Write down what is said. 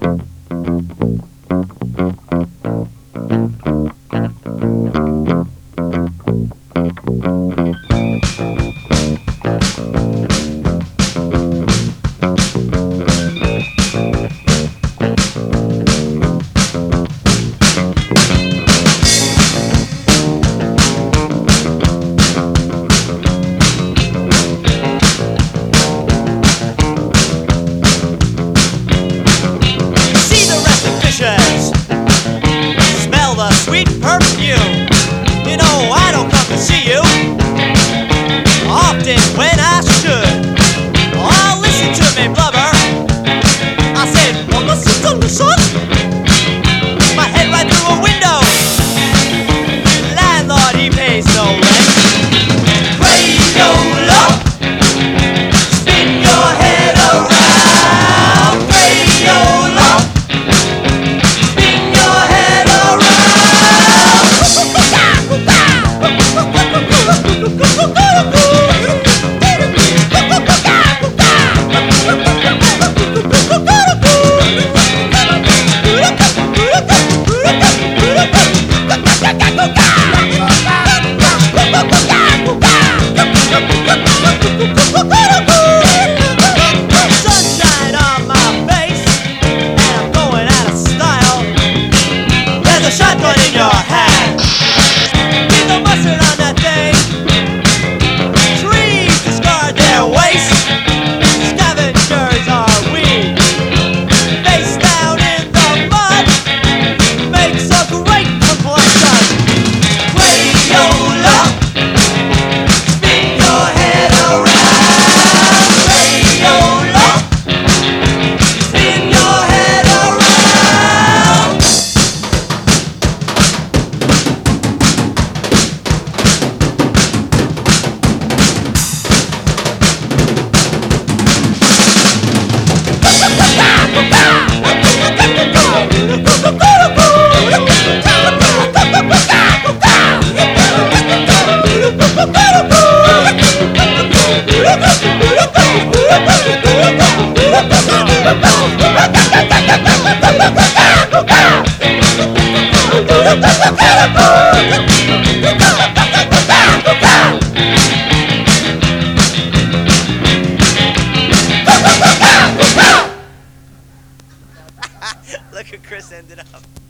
Smell the sweet perfume. You know I don't come to see you often when I should. Oh, listen to me, blubber. I said, well, listen to me, son. My head right through a window. Landlord, he pays no rent. Crayola, spin your head around. Crayola, spin your head around. Sunshine on my face, and I'm going out of style. There's a shotgun in your hand. Get the mustard on that thing. Trees discard their waste. Scavengers are we. Face down in the mud makes a great complexion. Crayola, spin your head around. Crayola, spin your head around. Go!